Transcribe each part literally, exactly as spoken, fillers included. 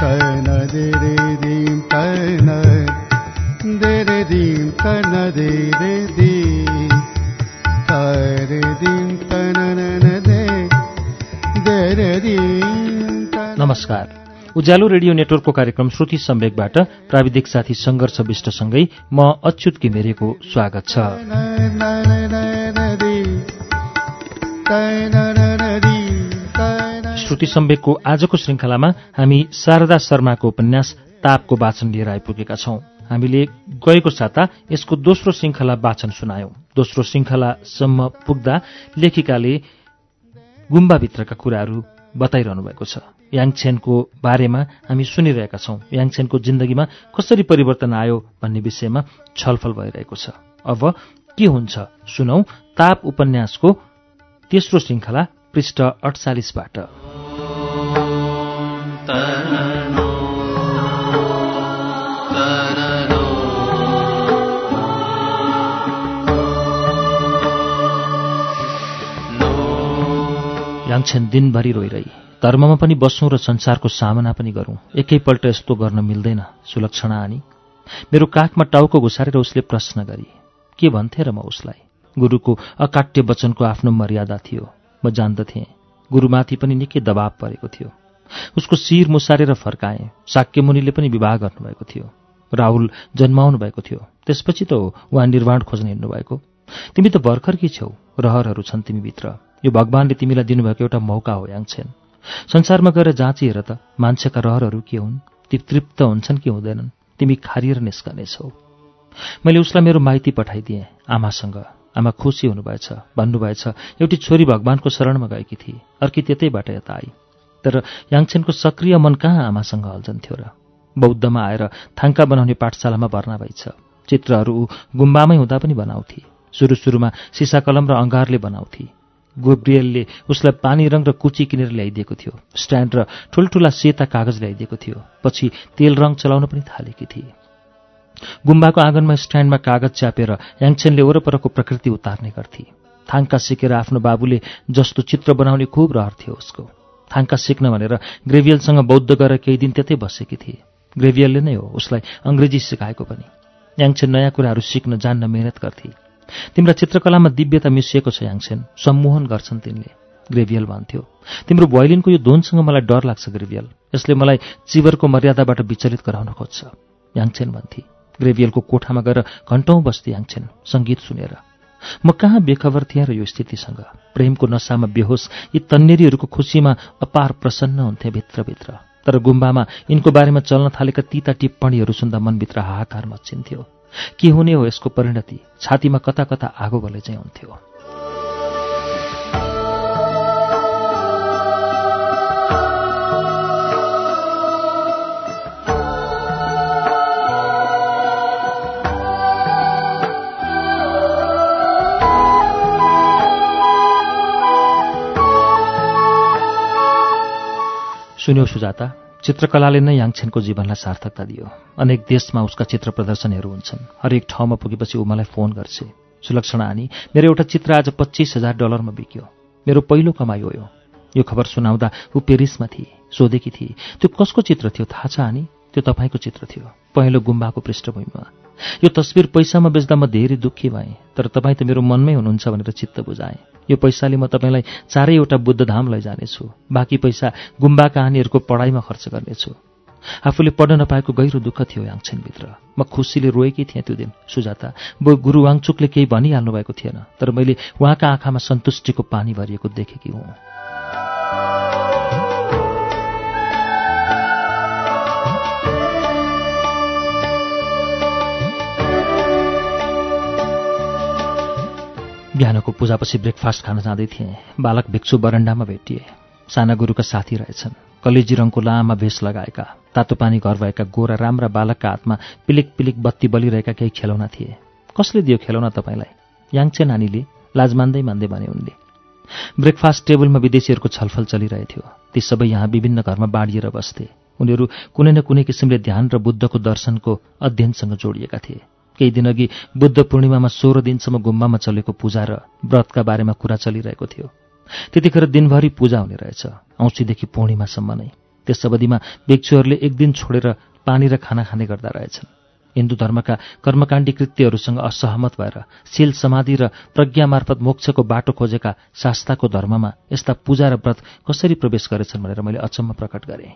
नमस्कार। उज्यालो रेडियो नेटवर्कको कार्यक्रम श्रुति सम्वेकबाट प्राविधिक साथी सङ्घर्ष विष्टसँगै म अच्युत घिमिरेको स्वागत छ। श्रुति सम्वेकको आजको श्रृङ्खलामा हामी शारदा शर्माको उपन्यास तापको वाचन लिएर आइपुगेका छौं। हामीले गएको साता यसको दोस्रो श्रृङ्खला वाचन सुनायौं। दोस्रो श्रृङ्खलासम्म पुग्दा लेखिकाले गुम्बाभित्रका कुराहरू बताइरहनु भएको छ। याङछेनको बारेमा हामी सुनिरहेका छौं। याङछेनको जिन्दगीमा कसरी परिवर्तन आयो भन्ने विषयमा छलफल भइरहेको छ। अब के हुन्छ सुनौ ताप उपन्यासको तेस्रो श्रृङ्खला पृष्ठ अठचालिसबाट। याङछेन दिनभरि रोइरही, धर्ममा पनि बसौँ र संसारको सामना पनि गरौँ, एकैपल्ट यस्तो गर्न मिल्दैन सुलक्षणा आनी। मेरो काखमा टाउको घुसारेर उसले प्रश्न गरी। के भन्थे र म उसलाई? गुरुको अकाट्य वचनको आफ्नो मर्यादा थियो, म जान्दथेँ। गुरुमाथि पनि निकै दबाव परेको थियो। उसको शिर मुसारेर फर्काएँ। शाक्यमुनिले पनि विवाह गर्नुभएको थियो। राहुल जन्माउनु भएको थियो। त्यसपछि त हो उहाँ निर्वाण खोज्न हिँड्नुभएको। तिमी त भर्खरकी छौ, रहरहरू छन् तिमीभित्र। यो भगवानले तिमीलाई दिनुभएको एउटा मौका हो याङछेन। संसारमा गएर जाँची हेर त, मान्छेका रहरहरू के हुन्? ती तृप्त हुन्छन् कि हुँदैनन्? तिमी खारिएर निस्कनेछौ। मैले उसलाई मेरो माइती पठाइदिएँ आमासँग। आमा खुसी हुनुभएछ, भन्नुभएछ एउटी छोरी भगवानको शरणमा गएकी थिए, अर्की त्यतैबाट यता आई। तर याङछेनको सक्रिय मन कहाँ आमासँग हल्झन्थ्यो र? बौद्धमा आएर थाङ्का बनाउने पाठशालामा भर्ना भइछ। चित्रहरू गुम्बामै हुँदा पनि बनाउँथे। सुरु सुरुमा सिसा कलम र अङ्गारले बनाउँथे। गोब्रियलले उसलाई पानी रङ र कुची किनेर ल्याइदिएको थियो। स्ट्यान्ड र ठुल्ठुला सेता कागज ल्याइदिएको थियो। पछि तेल रङ चलाउन पनि थालेकी थिए। गुम्बाको आँगनमा स्ट्यान्डमा कागज च्यापेर याङछेनले वरपरको प्रकृति उतार्ने गर्थे। थाङ्का सिकेर आफ्नो बाबुले जस्तो चित्र बनाउने खुब रहर थियो उसको। थाङ्का सिक्न भनेर ग्रेभियलसँग बौद्ध गएर केही दिन त्यतै बसेकी थिए। ग्रेभियलले नै हो उसलाई अङ्ग्रेजी सिकाएको पनि। याङछेन नयाँ कुराहरू सिक्न जान्न मेहनत गर्थे। तिम्रा चित्रकलामा दिव्यता मिसिएको छ याङछेन, सम्मोहन गर्छन् तिनले, ग्रेभियल भन्थ्यो। तिम्रो भोइलिनको यो धुनसँग मलाई डर लाग्छ ग्रेभियल, यसले मलाई चिवरको मर्यादाबाट विचलित गराउन खोज्छ, याङछेन भन्थे। ग्रेभियलको कोठामा गएर घन्टौँ बस्थे याङछेन सङ्गीत सुनेर। म कहाँ बेखबर थिएँ र यो स्थितिसँग। प्रेमको नसामा बेहोस यी तन्नेरीहरूको खुसीमा अपार प्रसन्न हुन्थे भित्रभित्र। तर गुम्बामा यिनको बारेमा चल्न थालेका तीता टिप्पणीहरू सुन्दा मनभित्र हाहाकार मच्चिन्थ्यो। के हुने हो यसको परिणति? छातीमा कता कता आगो बले चाहिँ हुन्थ्यो। सुन्यौ सुजाता, चित्रकलाले नै याङछेनको जीवनलाई सार्थकता दियो। अनेक देशमा उसका चित्र प्रदर्शनहरू हुन्छन्। हरेक ठाउँमा पुगेपछि ऊ मलाई फोन गर्छे। सुलक्षणा आनी, मेरो एउटा चित्र आज पच्चीस हजार डलरमा बिक्यो। मेरो पहिलो कमाइ हो यो। यो खबर सुनाउँदा ऊ पेरिसमा थिए। सोधेकी थिए, त्यो कसको चित्र थियो थाहा छ आनी? त्यो तपाईँको चित्र थियो, पहिलो गुम्बाको पृष्ठभूमिमा। यो तस्बिर पैसामा बेच्दा म धेरै दुःखी भएँ, तर तपाईँ त मेरो मनमै हुनुहुन्छ भनेर चित्त बुझाएँ। यो पैसाले म तपाईँलाई चारैवटा बुद्धधाम लैजानेछु। बाँकी पैसा गुम्बा कहानीहरूको पढाइमा खर्च गर्नेछु। आफूले पढ्न नपाएको गहिरो दुःख थियो याङछेनभित्र। म खुसीले रोएकी थिएँ त्यो दिन सुजाता। गुरु वाङचुकले केही भनिहाल्नु भएको थिएन, तर मैले उहाँका आँखामा सन्तुष्टिको पानी भरिएको देखेकी हुँ। बिहानको पूजापछि ब्रेकफास्ट खान जाँदै थिएँ। बालक भिक्षु बरन्डामा भेटिए। साना गुरुका साथी रहेछन्। कलेजी रङको लामा भेष लगाएका, तातो पानी घर भएका गोरा राम्रा बालकका हातमा पिलिक पिलिक बत्ती बलिरहेका केही खेलौना थिए। कसले दियो खेलौना तपाईँलाई? याङछेन नानीले लाज मान्दै मान्दै भने उनले। ब्रेकफास्ट टेबलमा विदेशीहरूको छलफल चलिरहेथ्यो। ती सबै यहाँ विभिन्न घरमा बाँडिएर बस्थे। उनीहरू कुनै न कुनै किसिमले ध्यान र बुद्धको दर्शनको अध्ययनसँग जोडिएका थिए। केही दिनअघि बुद्ध पूर्णिमामा सोह्र दिनसम्म गुम्बामा चलेको पूजा र व्रतका बारेमा कुरा चलिरहेको थियो। त्यतिखेर दिनभरि पूजा हुने रहेछ, औँसीदेखि पूर्णिमासम्म नै। त्यस अवधिमा भिक्षुहरूले एक दिन छोडेर पानी र खाना खाने गर्दा रहेछन्। हिन्दू धर्मका कर्मकाण्डी कृत्यहरूसँग असहमत भएर शील समाधि र प्रज्ञा मार्फत मोक्षको बाटो खोजेका शास्ताको धर्ममा यस्ता पूजा र व्रत कसरी प्रवेश गरेछन् भनेर मैले अचम्म प्रकट गरेँ।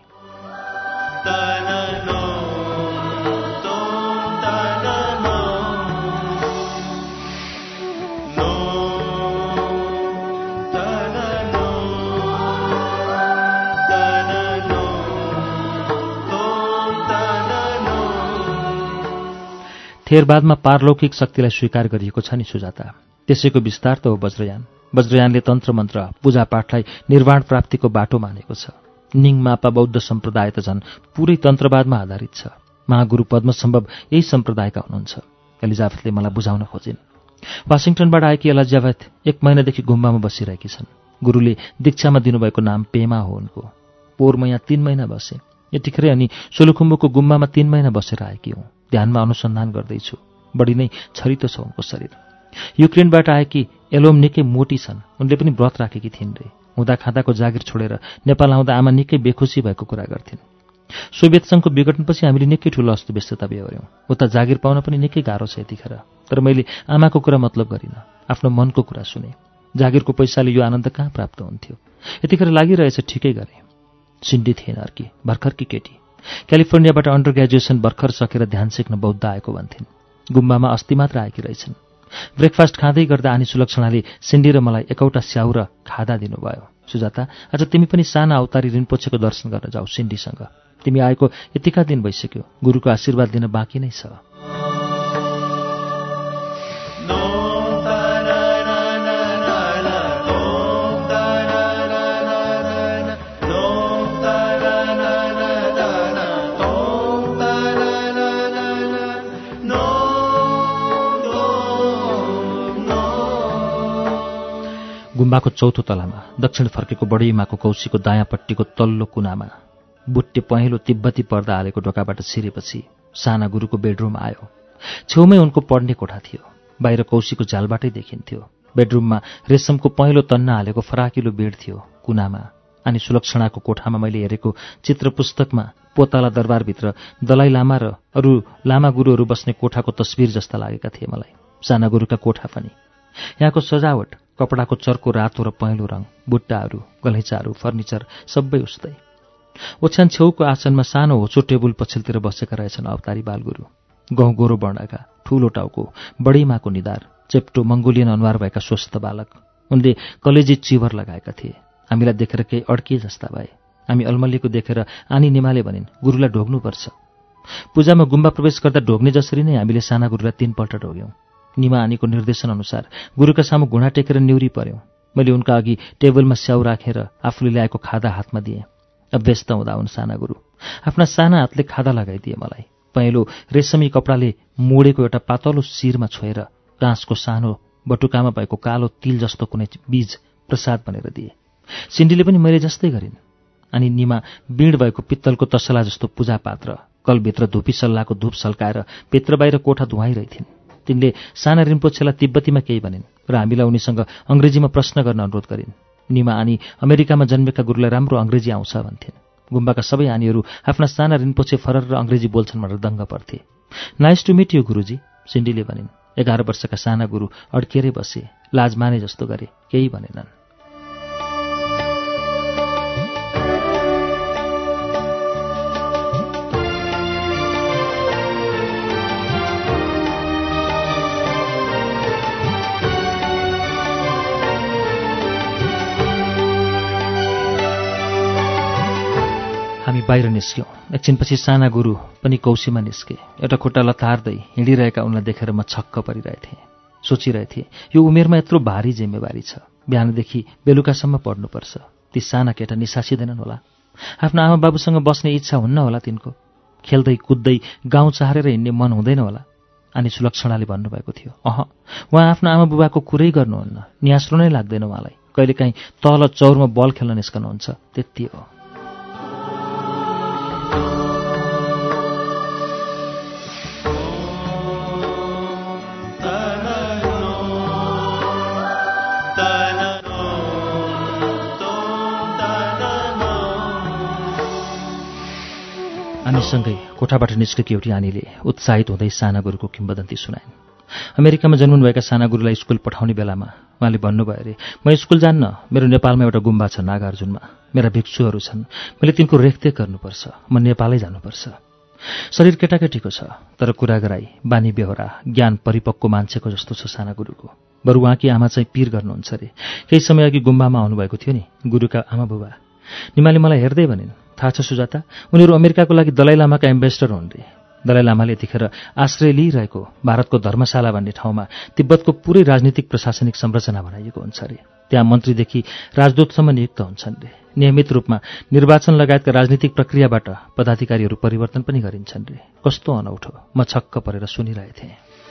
थेरवादमा पारलौकिक शक्तिलाई स्वीकार गरिएको छ नि सुजाता, त्यसैको विस्तार त हो वज्रयान। वज्रयानले तन्त्र मन्त्र पूजापाठलाई निर्वाण प्राप्तिको बाटो मानेको छ। निङ मापा बौद्ध सम्प्रदाय त झन् पुरै तन्त्रवादमा आधारित छ। महागुरु पद्मसम्भव यही सम्प्रदायका हुनुहुन्छ। एलिजाबेथले मलाई बुझाउन खोजिन्। वासिङटनबाट आएकी एलिजाबेथ एक महिनादेखि गुम्बामा बसिरहेकी छन्। गुरुले दीक्षामा दिनुभएको नाम पेमा हो उनको। पोहोरमा यहाँ तीन महिना बसे। यतिखेरै अनि सोलुखुम्बुको गुम्बामा तीन महिना बसेर आएकी हुँ। ध्यानमा अनुसन्धान गर्दैछु। बढी नै छरितो छ उनको शरीर। युक्रेनबाट आएकी एलोम निकै मोटी छन्। उनले पनि व्रत राखेकी थिइन् रे। हुँदा खाँदाको जागिर छोडेर नेपाल आउँदा आमा निकै बेखुसी भएको कुरा गर्थिन्। सोभियत सङ्घको विघटनपछि हामीले निकै ठुलो अस्तव्यस्तता बेहोर्यौँ। उता जागिर पाउन पनि निकै गाह्रो छ यतिखेर। तर मैले आमाको कुरा मतलब गरिनँ, आफ्नो मनको कुरा सुने। जागिरको पैसाले यो आनन्द कहाँ प्राप्त हुन्थ्यो? यतिखेर लागिरहेछ ठिकै गरे। सिन्डी थिएन अर्की, भर्खरकी केटी। क्यालिफोर्नियाबाट अन्डर ग्रेजुएसन भर्खर सकेर ध्यान सिक्न बौद्ध आएको भन्थिन्। गुम्बामा अस्ति मात्र आएकी रहेछन्। ब्रेकफास्ट खाँदै गर्दा आनी सुलक्षणाले सिन्डी र मलाई एकौटा स्याउ र खादा दिनुभयो। सुजाता, आज तिमी पनि साना अवतारी रिनपोछेको दर्शन गर्न जाऊ सिन्डीसँग। तिमी आएको यतिका दिन भइसक्यो, गुरुको आशीर्वाद दिन बाँकी नै छ। गुम्बाको चौथो तलामा दक्षिण फर्केको बडीमाको कौशीको दायाँपट्टिको तल्लो कुनामा बुट्टे पहेँलो तिब्बती पर्दा हालेको ढोकाबाट छिरेपछि साना गुरुको बेडरुम आयो। छेउमै उनको पढ्ने कोठा थियो। बाहिर कौशीको झ्यालबाटै देखिन्थ्यो। बेडरुममा रेशमको पहेँलो तन्ना हालेको फराकिलो बेड थियो। कुनामा अनि सुलक्षणाको कोठामा मैले हेरेको चित्र पुस्तकमा पोताला दरबारभित्र दलाई लामा र अरू लामा गुरुहरू बस्ने कोठाको तस्बिर जस्ता लागेका थिए मलाई। साना गुरुका कोठा पनि। यहाँको सजावट, कपडाको चर्को रातो र पहेँलो रङ, बुट्टाहरू, गलैँचाहरू, फर्निचर सबै उस्तै। ओछ्यान छेउको आसनमा सानो होचो टेबुल पछिल्तिर बसेका रहेछन् अवतारी बालगुरु। गहुँ गोरो वर्णका, ठूलो टाउको, बडीमाको निधार, चेप्टो मङ्गोलियन अनुहार भएका स्वस्थ बालक। उनले कलेजी चिवर लगाएका थिए। हामीलाई देखेर केही अड्किए जस्ता भए। हामी अल्मलीको देखेर आनी निमाले भनिन्, गुरुलाई ढोग्नुपर्छ। पूजामा गुम्बा प्रवेश गर्दा ढोग्ने जसरी नै हामीले साना गुरुलाई तीनपल्ट ढोग्यौँ। निमा आनीको निर्देशन अनुसार गुरुका सामु घुँडा टेकेर न्युरी पर्यौँ। मैले उनका अघि टेबलमा स्याउ राखेर आफूले ल्याएको खादा हातमा दिएँ। अभ्यस्त हुँदा उन साना गुरु आफ्ना साना हातले खादा लगाइदिए मलाई। पहेँलो रेशमी कपडाले मोडेको एउटा पातलो शिरमा छोएर काँसको सानो बटुकामा भएको कालो तिल जस्तो कुनै बीज प्रसाद भनेर दिए। सिन्डीले पनि मैले जस्तै गरिन्। अनि निमा बीड भएको पित्तलको तसला जस्तो पूजा पात्र, कलभित्र धुपी सल्लाको धूप सल्काएर भित्र बाहिर कोठा धुवाइरहेथिन्। तिनले साना रिम्पोछेलाई तिब्बतीमा केही भनिन् र हामीलाई उनीसँग अङ्ग्रेजीमा प्रश्न गर्न अनुरोध गरिन्। निमा आनी अमेरिकामा जन्मेका गुरुलाई राम्रो अङ्ग्रेजी आउँछ भन्थिन्। गुम्बाका सबै आनीहरू आफ्ना साना रिम्पोछे फरर र अङ्ग्रेजी बोल्छन् भनेर दङ्ग पर्थे। Nice to meet you guruji, सिन्डीले भनिन्। एघार वर्षका साना गुरु अड्किएरै बसे, लाज माने जस्तो गरे, केही भनेनन्। हामी बाहिर निस्क्यौँ। एकछिनपछि साना गुरु पनि कौशीमा निस्के। एउटा खुट्टा लतार्दै हिँडिरहेका उनलाई देखेर म छक्क परिरहेथेँ। सोचिरहेथेँ, यो उमेरमा यत्रो भारी जिम्मेवारी छ। बिहानदेखि बेलुकासम्म पढ्नुपर्छ। ती साना केटा निसासिँदैनन् होला? आफ्ना आमा बाबुसँग बस्ने इच्छा हुन्न होला तिनको? खेल्दै कुद्दै गाउँ चाहेर हिँड्ने मन हुँदैन होला? अनि सुलक्षणाले भन्नुभएको थियो, अह, उहाँ आफ्ना आमा बुबाको कुरै गर्नुहुन्न। न्यास्रो नै लाग्दैन उहाँलाई। कहिलेकाहीँ तल चौरमा बल खेल्न निस्कनुहुन्छ, त्यति हो। हामीसँगै कोठाबाट निस्केकी एउटी आनीले उत्साहित हुँदै साना गुरुको किम्बदन्ती सुनाइन्। अमेरिकामा जन्मनुभएका साना गुरुलाई स्कुल पठाउने बेलामा उहाँले भन्नुभयो अरे, म स्कुल जान्न, मेरो नेपालमा एउटा गुम्बा छ नागार्जुनमा, मेरा भिक्षुहरू छन्, मैले तिनको रेखदेख गर्नुपर्छ, म नेपालै जानुपर्छ। शरीर केटाकेटीको छ, तर कुरा गराई बानी बेहोरा ज्ञान परिपक्व मान्छेको जस्तो छ साना गुरुको। बरु उहाँकी आमा चाहिँ पीर गर्नुहुन्छ अरे। केही समय अघि गुम्बामा आउनुभएको थियो नि गुरुका आमा बुबा। निमाले मलाई हेर्दै भनिन्, थाहा छ सुजाता, उनीहरू अमेरिकाको लागि दलाई लामाका एम्बेसडर हुन् रे। दलाई लामाले यतिखेर आश्रय लिइरहेको भारतको धर्मशाला भन्ने ठाउँमा तिब्बतको पुरै राजनीतिक प्रशासनिक संरचना बनाइएको हुन्छ अरे। त्यहाँ मन्त्रीदेखि राजदूतसम्म नियुक्त हुन्छन् रे। नियमित रूपमा निर्वाचन लगायतका राजनीतिक प्रक्रियाबाट पदाधिकारीहरू परिवर्तन पनि गरिन्छन् रे। कस्तो अनौठो, म छक्क परेर सुनिरहेथेँ।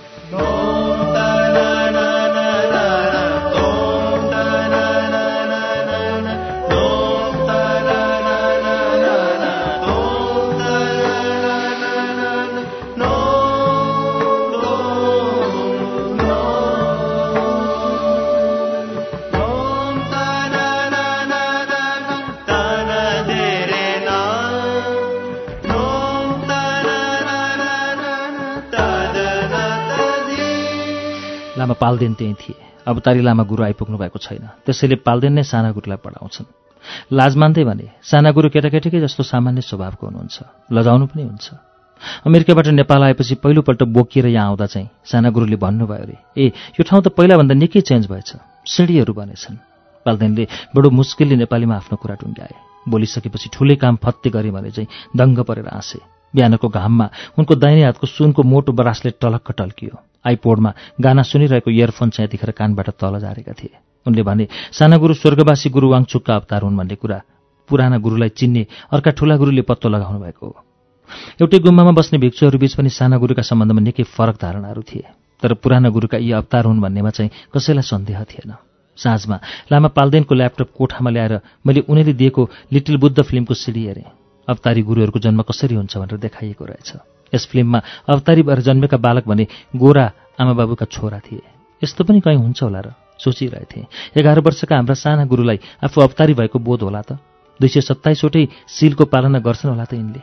लामा पाल्देन त्यहीँ थिए। अवतारी लामा गुरु आइपुग्नु भएको छैन, त्यसैले पाल्देन नै साना गुरुलाई पढाउँछन्। लाज मान्दै भने साना गुरु केटाकेटीकै जस्तो सामान्य स्वभावको हुनुहुन्छ, लजाउनु पनि हुन्छ। अमेरिकाबाट नेपाल आएपछि पहिलोपल्ट बोकिएर यहाँ आउँदा चाहिँ साना गुरुले भन्नुभयो अरे, ए यो ठाउँ त पहिलाभन्दा निकै चेन्ज भएछ, सिँढीहरू बनेछन्। पाल्देनले बडो मुस्किलले नेपालीमा आफ्नो कुरा टुङ्ग्याए। बोलिसकेपछि ठुलै काम फत्ते गरे भने चाहिँ दङ्ग परेर आँसे। बिहानको घाममा उनको दाहिने हातको सुनको मोटो ब्रासले टलक्क टल्कियो। आइपोडमा गाना सुनिरहेको इयरफोन चाहिँ यतिखेर कानबाट तल झारेका थिए। उनले भने साना गुरु स्वर्गवासी गुरु वाङचुकका अवतार हुन् भन्ने कुरा पुराना गुरुलाई चिन्ने अर्का ठुला गुरुले पत्तो लगाउनु भएको हो। एउटै गुम्बामा बस्ने भिक्षुहरूबीच पनि साना गुरुका सम्बन्धमा निकै फरक धारणाहरू थिए, तर पुराना गुरुका यी अवतार हुन् भन्नेमा चाहिँ कसैलाई सन्देह थिएन। साँझमा लामा पाल्देनको ल्यापटप कोठामा ल्याएर मैले उनीले दिएको लिटिल बुद्ध फिल्मको सिडी हेरेँ। अवतारी गुरुहरूको जन्म कसरी हुन्छ भनेर देखाइएको रहेछ। यस फिल्ममा अवतारी भएर जन्मेका बालक भने गोरा आमाबाबुका छोरा थिए। यस्तो पनि कहीँ हुन्छ होला र सोचिरहेथे। एघार वर्षका हाम्रा साना गुरुलाई आफू अवतारी भएको बोध होला त। दुई सय सत्ताइसवटै सिलको पालना गर्छन् होला त यिनले।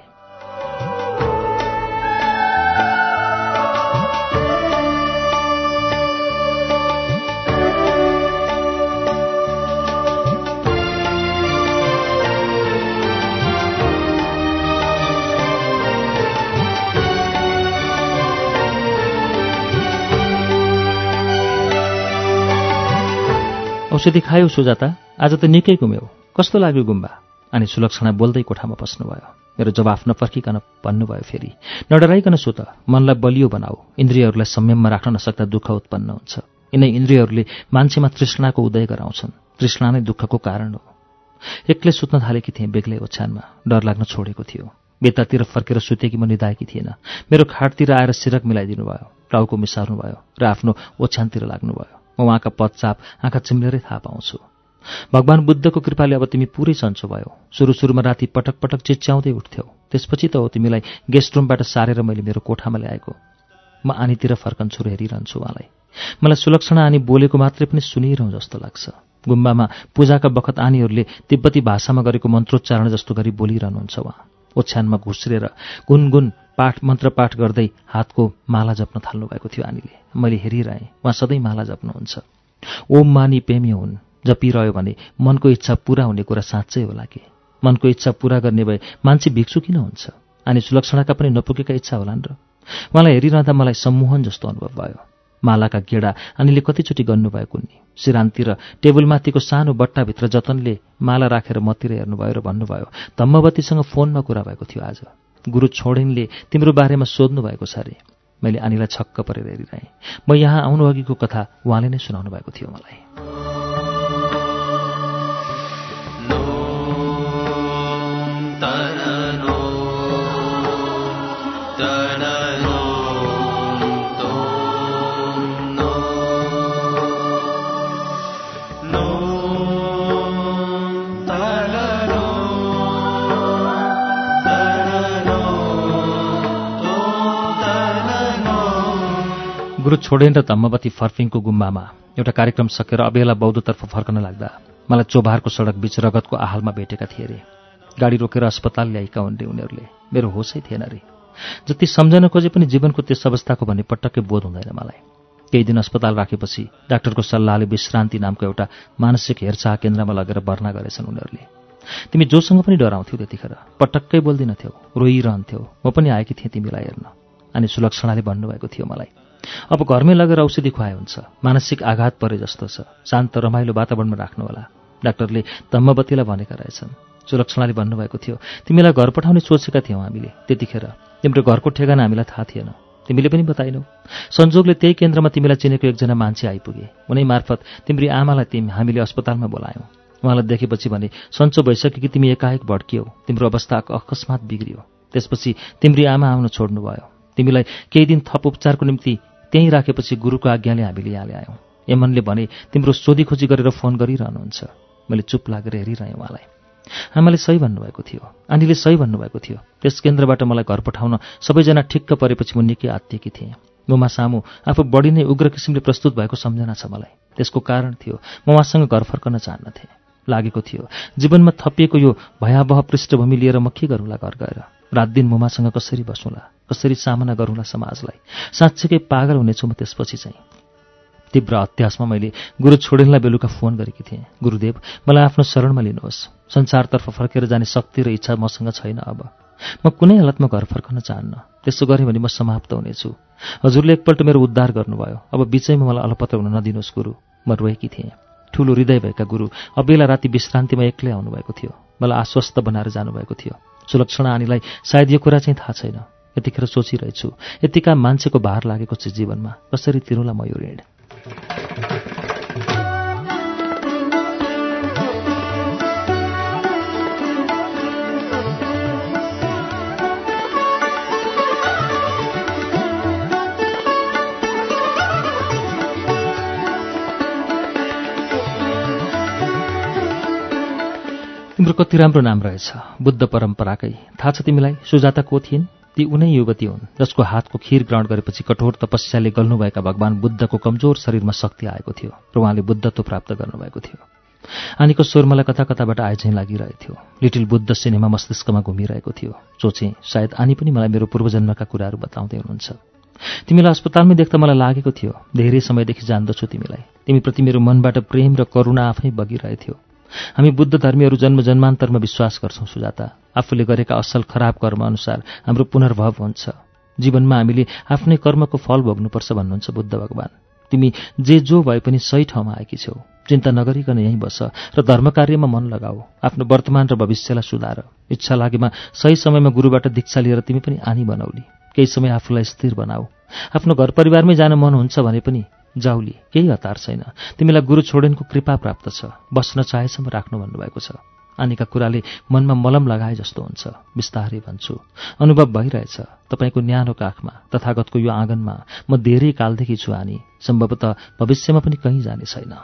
औषधि खायौ सुजाता, आज त निकै घुम्यौ, कस्तो लाग्यो गुम्बा? अनि सुलक्षणा बोल्दै कोठामा बस्नुभयो। मेरो जवाफ नफर्किकन भन्नुभयो, फेरि नडराइकन सो त, मनलाई बलियो बनाऊ। इन्द्रियहरूलाई संयममा राख्न नसक्दा दुःख उत्पन्न हुन्छ। यिनै इन्द्रियहरूले मान्छेमा तृष्णाको उदय गराउँछन्। तृष्णा नै दुःखको कारण हो। एक्लै सुत्न थालेकी थिएँ बेग्लै ओछ्यानमा। डर लाग्न छोडेको थियो। बेतातिर फर्केर सुतेकी म निदाएकी थिएन। मेरो खाटतिर आएर सिरक मिलाइदिनु भयो, टाउको मिसार्नु भयो र आफ्नो ओछ्यानतिर लाग्नुभयो। म उहाँका पदचाप आँखा चिम्लेरै थाहा पाउँछु। भगवान बुद्धको कृपाले अब तिमी पुरै सन्चो भयो। सुरु सुरुमा राति पटक पटक चिच्याउँदै उठ्थ्यौ, त्यसपछि त हो तिमीलाई गेस्ट रुमबाट सारेर मैले मेरो कोठामा ल्याएको। म आनीतिर फर्कन्छु र हेरिरहन्छु उहाँलाई। मलाई सुलक्षणा आनी बोलेको मात्रै पनि सुनिरहँ जस्तो लाग्छ। गुम्बामा पूजाका बखत आनीहरूले तिब्बती भाषामा गरेको मन्त्रोच्चारण जस्तो गरी बोलिरहनुहुन्छ उहाँ। ओछ्यानमा घुस्रेर गुनगुन पाठ मन्त्र पाठ गर्दै हातको माला जप्न थाल्नु भएको थियो आनीले। मैले हेरिरहेँ, उहाँ सधैँ माला जप्नुहुन्छ। ओम मानी पेमी हुन् जपिरह्यो भने मनको इच्छा पूरा हुने कुरा साँच्चै होला कि? मनको इच्छा पूरा गर्ने भए मान्छे भिक्षु किन हुन्छ? अनि सुलक्षणाका पनि नपुगेका इच्छा होलान् र? उहाँलाई हेरिरहँदा मलाई सम्मोहन जस्तो अनुभव भयो। मालाका गेडा आनीले कतिचोटि गर्नुभएको नि। सिरान्तिर टेबलमाथिको सानो बट्टाभित्र जतनले माला राखेर मतिर हेर्नुभयो र भन्नुभयो, धम्मवतीसँग फोनमा कुरा भएको थियो आज। गुरु छोडेनले तिम्रो बारेमा सोध्नु भएको छ अरे। मैले आनीलाई छक्क परेर हेरिरहेँ। म यहाँ आउनु अघिको कथा उहाँले नै सुनाउनु भएको थियो मलाई। गुरु छोडेन र धम्मवती फर्फिङको गुम्बामा एउटा कार्यक्रम सकेर अबेला बौद्धतर्फ फर्कन लाग्दा मलाई चोभारको सडक बीच रगतको आहालमा भेटेका थिए रे। गाडी रोकेर अस्पताल ल्याएका हुन्थे उनीहरूले। मेरो होसै थिएन रे। जति सम्झन खोजे पनि जीवनको त्यस अवस्थाको भन्ने पटक्कै बोध हुँदैन मलाई। केही दिन अस्पताल राखेपछि डाक्टरको सल्लाहले विश्रान्ति नामको एउटा मानसिक हेरचाह केन्द्रमा लगेर भर्ना गरेछन् उनीहरूले। तिमी जोसँग पनि डराउँथ्यौ त्यतिखेर, पटक्कै बोल्दिनथ्यौ, रोइरहन्थ्यौ। म पनि आएकी थिएँ तिमीलाई हेर्न। अनि सुलक्षणाले भन्नुभएको थियो मलाई, अब घरमै लगेर औषधि खुवाए हुन्छ, मानसिक आघात परे जस्तो छ, शान्त रमाइलो वातावरणमा राख्नु होला। डाक्टरले धम्मबत्तीलाई भनेका रहेछन्। सुलक्षणाले भन्नुभएको थियो, तिमीलाई घर पठाउने सोचेका थियौँ हामीले त्यतिखेर, तिम्रो घरको ठेगाना हामीलाई थाहा थिएन, तिमीले पनि बताइनौ। संजोगले त्यही केन्द्रमा तिमीलाई चिनेको एकजना मान्छे आइपुगे। उनै मार्फत तिम्री आमालाई तिमी हामीले अस्पतालमा बोलायौँ। उहाँलाई देखेपछि भने सन्चो भइसक्यो कि तिमी एकाएक भड्कियौ, तिम्रो अवस्था अकस्मात बिग्रियो। त्यसपछि तिम्री आमा आउन छोड्नुभयो। तिमीलाई केही दिन थप उपचारको निम्ति त्यहीँ राखेपछि गुरुको आज्ञाले हामीले यहाँ ल्यायौँ। यमनले भने तिम्रो सोधीखोजी गरेर फोन गरिरहनुहुन्छ। मैले चुप लागेर हेरिरहेँ उहाँलाई। आमाले सही भन्नुभएको थियो, आनीले सही भन्नुभएको थियो। त्यस केन्द्रबाट मलाई घर पठाउन सबैजना ठिक्क परेपछि म निकै आत्तिएकी थिएँ। मुमा सामु आफू बढी नै उग्र किसिमले प्रस्तुत भएको सम्झना छ मलाई। त्यसको कारण थियो म उहाँसँग घर फर्कन चाहन्नथेँ। लागेको थियो जीवनमा थपिएको यो भयावह पृष्ठभूमि लिएर म के गरौँला घर गएर। रात दिन मुमासँग कसरी बसौँला, कसरी सामना गरौँला समाजलाई। साँच्चीकै पागल हुनेछु म त्यसपछि चाहिँ। तीव्र अत्यासमा मैले गुरु छोडेनलाई बेलुका फोन गरेकी थिएँ। गुरुदेव, मलाई आफ्नो शरणमा लिनुहोस्। संसारतर्फ फर्केर जाने शक्ति र इच्छा मसँग छैन अब। म कुनै हालतमा घर फर्कन चाहन्न। त्यसो गरेँ भने म समाप्त हुनेछु। हजुरले एकपल्ट मेरो उद्धार गर्नुभयो, अब बिचैमा मलाई अलपत्र हुन नदिनुहोस् गुरु। म रोएकी थिएँ। ठूलो हृदय भएका गुरु अबेला राति विश्रान्तिमा एक्लै आउनुभएको थियो। मलाई आश्वस्त बनाएर जानुभएको थियो। सुलक्षणा आनीलाई सायद यो कुरा चाहिँ थाहा छैन। यतिखेर सोचिरहेछु, यतिका मान्छेको भार लागेको छ जीवनमा, कसरी तिरौँला म यो ऋण। तिम्रो कति राम्रो नाम रहेछ, बुद्ध परम्पराकै। थाहा छ तिमीलाई सुजाता को थिइन्? ती उनै युवती हुन् जसको हातको खीर ग्रहण गरेपछि कठोर तपस्याले गल्नुभएका भगवान बुद्धको कमजोर शरीरमा शक्ति आएको थियो र उहाँले बुद्धत्व प्राप्त गर्नुभएको थियो। आनीको स्वर मलाई कता कताबाट आए चाहिँ लागिरहेथ्यो। लिटिल बुद्ध सिनेमा मस्तिष्कमा घुमिरहेको थियो। सोचेँ सायद आनी पनि मलाई मेरो पूर्वजन्मका कुराहरू बताउँदै हुनुहुन्छ। तिमीलाई अस्पतालमै देख्दा मलाई लागेको थियो धेरै समयदेखि जान्दछु तिमीलाई। तिमीप्रति मेरो मनबाट प्रेम र करुणा आफै बगिरहेथ्यो। हामी बुद्ध धर्मीहरू जन्म जन्मान्तरमा विश्वास गर्छौँ सुजाता। आफूले गरेका असल खराब कर्म अनुसार हाम्रो पुनर्भव हुन्छ। जीवनमा हामीले आफ्नै कर्मको फल भोग्नुपर्छ भन्नुहुन्छ बुद्ध भगवान। तिमी जे जो भए पनि सही ठाउँमा आएकी छौ। चिन्ता नगरिकन यहीँ बस र धर्म कार्यमा मन लगाऊ। आफ्नो वर्तमान र भविष्यलाई सुधार। इच्छा लागेमा सही समयमा गुरुबाट दीक्षा लिएर तिमी पनि आनी बनाउली। केही समय आफूलाई स्थिर बनाऊ। आफ्नो घर परिवारमै जान मन हुन्छ भने पनि जाउली, केही हतार छैन। तिमीलाई गुरु छोडेनको कृपा प्राप्त छ। बस्न चाहेसम्म राख्नु भन्नुभएको छ। आनीका कुराले मनमा मलम लगाए जस्तो हुन्छ। बिस्तारै भन्छु, अनुभव भइरहेछ। तपाईँको न्यानो काखमा, तथागतको यो आँगनमा म धेरै कालदेखि छु आनी। सम्भवतः भविष्यमा पनि कहीँ जाने छैन।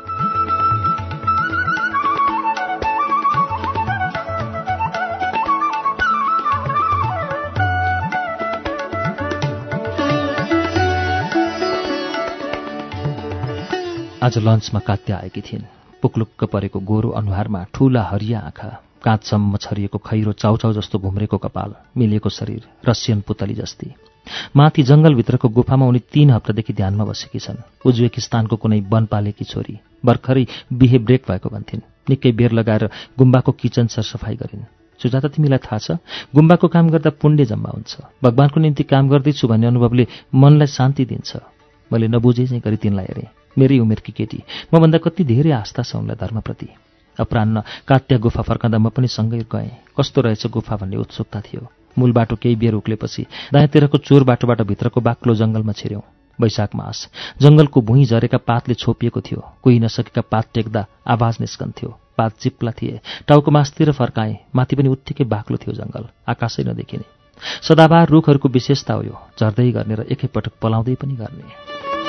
आज लन्चमा कात्या आएकी थिइन्। पुक्लुक्क परेको गोरो अनुहारमा ठूला हरिया आँखा, काँचसम्म छरिएको खैरो चाउचाउ जस्तो घुम्रेको कपाल, मिलिएको शरीर, रसियन पुतली जस्ती। माथि जंगलभित्रको गुफामा उनी तीन हप्तादेखि ध्यानमा बसेकी छन्। उज्बेकिस्तानको कुनै वनपालेकी छोरी, भर्खरै बिहे ब्रेक भएको भन्थिन्। निकै बेर लगाएर गुम्बाको किचन सरसफाई गरिन्। सुजाता, तिमीलाई थाहा छ, गुम्बाको काम गर्दा पुण्य जम्मा हुन्छ। भगवानको निम्ति काम गर्दैछु भन्ने अनुभवले मनलाई शान्ति दिन्छ। मैले नबुझे चाहिँ गरी तिनलाई हेरेँ। मेरै उमेरकी केटी, मभन्दा कति धेरै आस्था छ उनलाई धर्मप्रति। अपराह्न कात्या गुफा फर्कँदा म पनि सँगै गएँ। कस्तो रहेछ गुफा भन्ने उत्सुकता थियो। मूल बाटो केही बेर उक्लेपछि दायाँतिरको चोर बाटोबाट भित्रको बाक्लो जंगलमा छिर्यौं। वैशाख मास, जंगलको भुइँ झरेका पातले छोपिएको थियो। कोही नसकेका पात टेक्दा आवाज निस्कन्थ्यो। पात चिप्ला थिए। टाउको मासतिर फर्काएँ। माथि पनि उत्तिकै बाक्लो थियो जंगल, आकाशै नदेखिने। सदाबहार रुखहरूको विशेषता हो यो, झर्दै गर्ने र एकैपटक पलाउँदै पनि गर्ने।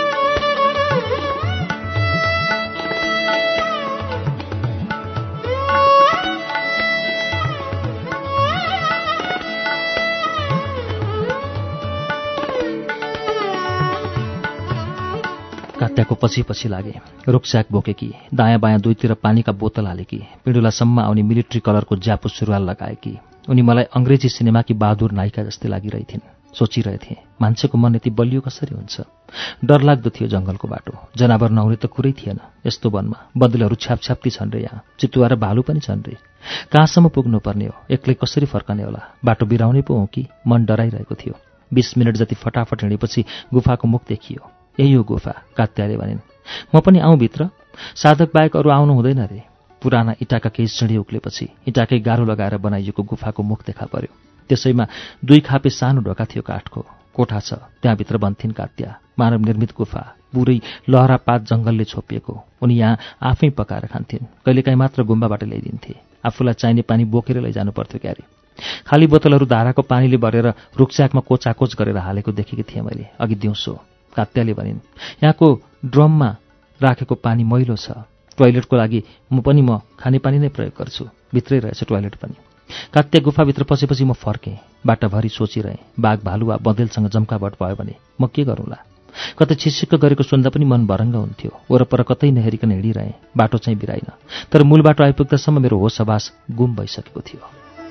कात्याको पछि पछि लागे। रुकस्याक बोकेकी, दायाँ बायाँ दुईतिर पानीका बोतल हालेकी, पिँडुलासम्म आउने मिलिट्री कलरको ज्यापो सुरुवाल लगाएकी, उनी मलाई अङ्ग्रेजी सिनेमाकी बहादुर नायिका जस्तै लागिरहेथिन्। सोचिरहेथे मान्छेको मन यति बलियो कसरी हुन्छ। डरलाग्दो थियो जङ्गलको बाटो। जनावर नहुने त कुरै थिएन यस्तो वनमा। बदलहरू छ्यापछ्याप्ती छन् रे यहाँ। चितुवा र भालु पनि छन् रे। कहाँसम्म पुग्नुपर्ने हो? एक्लै कसरी फर्कने होला? बाटो बिराउने पो हो कि? मन डराइरहेको थियो। बीस मिनट जति फटाफट हिँडेपछि गुफाको मुख देखियो। यही हो गुफा, कात्याले भनिन्। म पनि आउँ भित्र? साधक बाहेक अरू आउनु हुँदैन रे। पुराना इँटाका केही सिँढी उक्लेपछि इँटाकै गाह्रो लगाएर बनाइएको गुफाको मुख देखा पर्यो। त्यसैमा दुई खापे सानो ढोका थियो काठको। कोठा छ, त्यहाँभित्र भन्थिन् कात्या। मानव निर्मित गुफा, पुरै लहरापात जङ्गलले छोपिएको। उनी यहाँ आफै पकाएर खान्थिन्। कहिलेकाहीँ मात्र गुम्बाबाट ल्याइदिन्थे। आफूलाई चाहिने पानी बोकेर लैजानु पर्थ्यो क्यारे। खाली बोतलहरू धाराको पानीले भरेर रुखच्याकमा कोचाकोच गरेर हालेको देखेकी थिएँ मैले अघि दिउँसो। कात्याले भनिन्, यहाँको ड्रममा राखेको पानी मैलो छ। टोयलेटको लागि म पनि म खानेपानी नै प्रयोग गर्छु। भित्रै रहेछ टोयलेट पनि। कात्या गुफाभित्र पसेपछि म फर्केँ। बाटाभरि सोचिरहेँ, बाघ भालु वा बँदेलसँग जम्काभट भयो भने म के गरौँला? कतै छिसिक्क गरेको सुन्दा पनि मन भरङ्ग हुन्थ्यो। वरपर कतै नहेरिकन हिँडिरहेँ। बाटो चाहिँ बिराइन। तर मूल बाटो आइपुग्दासम्म मेरो होस हवास गुम भइसकेको थियो।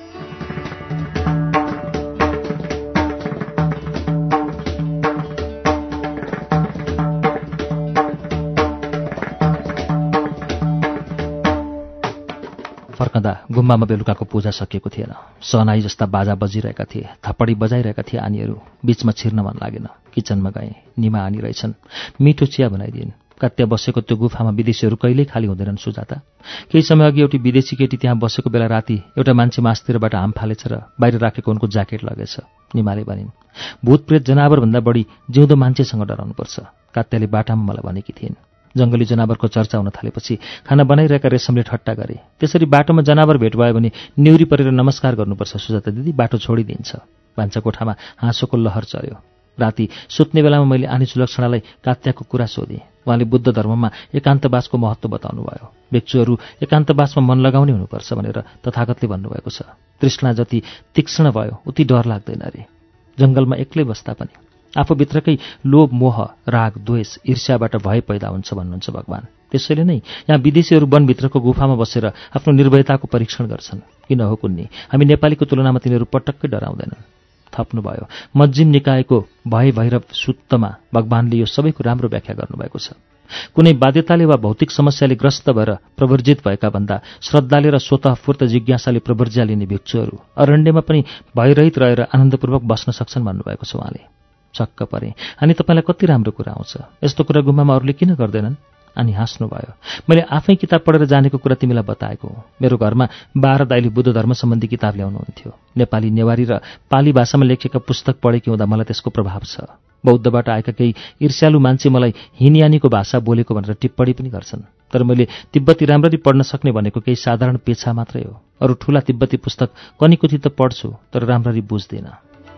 फर्कँदा गुम्बामा बेलुकाको पूजा सकिएको थिएन। सहनाई जस्ता बाजा बजिरहेका थिए। थप्पडी बजाइरहेका थिए आनीहरू। बीचमा छिर्न मन लागेन। किचनमा गएँ। निमा आनी रहेछन्। मिठो चिया बनाइदिन्। कात्या बसेको त्यो गुफामा विदेशीहरू कहिल्यै खाली हुँदैनन् सुजाता। केही समय अघि एउटी विदेशी केटी त्यहाँ बसेको बेला राति एउटा मान्छे मासतिरबाट हाम फालेछ र बाहिर राखेको उनको ज्याकेट लगेछ। निमाले भनिन्, भूत प्रेत जनावरभन्दा बढी जिउँदो मान्छेसँग डराउनुपर्छ। कात्याले बाटामा मलाई भनेकी थिइन्। जङ्गली जनावरको चर्चा हुन थालेपछि खाना बनाइरहेका रेशमले ठट्टा गरे, त्यसरी बाटोमा जनावर भेट भयो भने न्युरी परेर नमस्कार गर्नुपर्छ सुजाता दिदी, बाटो छोडिदिन्छ। भान्सा कोठामा हाँसोको लहर चल्यो। राति सुत्ने बेलामा मैले आनी सुलक्षणालाई कात्याको कुरा सोधेँ। उहाँले बुद्ध धर्ममा एकान्तवासको महत्त्व बताउनु भयो। भिक्षुहरू एकान्तवासमा मन लगाउने हुनुपर्छ भनेर तथागतले भन्नुभएको छ। तृष्णा जति तीक्ष्ण भयो उति डर लाग्दैन रे। जङ्गलमा एक्लै बस्दा पनि आफूभित्रकै लोभ मोह राग द्वेष ईर्ष्याबाट भय पैदा हुन्छ भन्नुहुन्छ भगवान्। त्यसैले नै यहाँ विदेशीहरू वनभित्रको गुफामा बसेर आफ्नो निर्भयताको परीक्षण गर्छन्। किन हो कुन्नी, हामी नेपालीको तुलनामा तिनीहरू पटक्कै डराउँदैनन्। थप्नुभयो, मज्जिम निकायको भय भैरव सुत्तमा भगवान्ले यो सबैको राम्रो व्याख्या गर्नुभएको छ। कुनै बाध्यताले वा भौतिक समस्याले ग्रस्त भएर प्रवर्जित भएका भन्दा श्रद्धाले र स्वतःफूर्त जिज्ञासाले प्रवर्ज्या लिने भिक्षुहरू अरण्यमा पनि भयरहित रहेर आनन्दपूर्वक बस्न सक्छन् भन्नुभएको छ उहाँले। छक्क परे। अनि तपाईँलाई कति राम्रो कुरा आउँछ, यस्तो कुरा गुम्बामा अरूले किन गर्दैनन्? अनि हाँस्नुभयो। मैले आफै किताब पढेर जानेको कुरा तिमीलाई बताएको हो। मेरो घरमा बाह्र दाइले बुद्ध धर्म सम्बन्धी किताब ल्याउनुहुन्थ्यो। नेपाली, नेवारी र पाली भाषामा लेखिएका पुस्तक पढेकी हुँदा मलाई त्यसको प्रभाव छ। बौद्धबाट आएका केही ईर्ष्यालु मान्छे मलाई हिनियानीको भाषा बोलेको भनेर टिप्पणी पनि गर्छन्। तर मैले तिब्बती राम्ररी पढ्न सक्ने भनेको केही साधारण पेछा मात्रै हो। अरू ठूला तिब्बती पुस्तक कनीकुथी त पढ्छु, तर राम्ररी बुझ्दिनँ।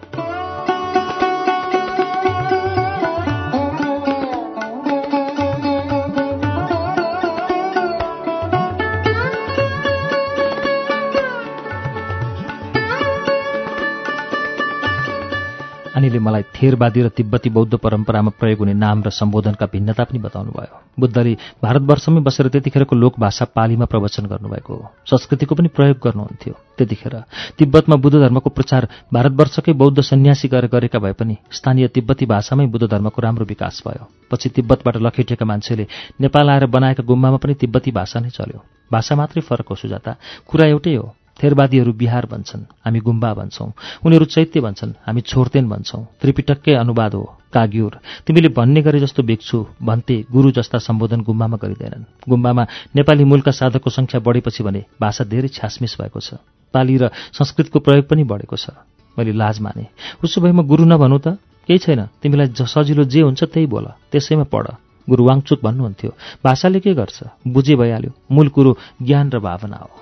अनिले मलाई थेरवादी र तिब्बती बौद्ध परम्परामा प्रयोग हुने नाम र सम्बोधनका भिन्नता पनि बताउनु भयो। बुद्धले भारतवर्षमै बसेर त्यतिखेरको लोकभाषा पालीमा प्रवचन गर्नुभएको हो। संस्कृतिको पनि प्रयोग गर्नुहुन्थ्यो। त्यतिखेर तिब्बतमा बुद्ध धर्मको प्रचार भारतवर्षकै बौद्ध सन्यासी गरेर गरेका भए पनि स्थानीय तिब्बती भाषामै बुद्ध धर्मको राम्रो विकास भयो। पछि तिब्बतबाट लखेटिएका मान्छेले नेपाल आएर बनाएका गुम्बामा पनि तिब्बती भाषा नै चल्यो। भाषा मात्रै फरक हो सुजाता, कुरा एउटै हो। थेरवादीहरू बिहार भन्छन्, हामी गुम्बा भन्छौँ। उनीहरू चैत्य भन्छन्, हामी छोर्तेन भन्छौँ। त्रिपिटककै अनुवाद हो काग्युर। तिमीले भन्ने गरे जस्तो भिक्षु, भन्ते, गुरु जस्ता सम्बोधन गुम्बामा गरिँदैनन्। गुम्बामा नेपाली मूलका साधकको संख्या बढेपछि भने भाषा धेरै छ्यासमिस भएको छ। पाली र संस्कृतको प्रयोग पनि बढेको छ। मैले लाज माने। उसो भए म गुरु नभनौँ त? केही छैन, तिमीलाई सजिलो जे हुन्छ त्यही बोल, त्यसैमा पढ। गुरु वाङचुक भन्नुहुन्थ्यो, भाषाले के गर्छ, बुझे भइहाल्यो। मूल कुरो ज्ञान र भावना हो।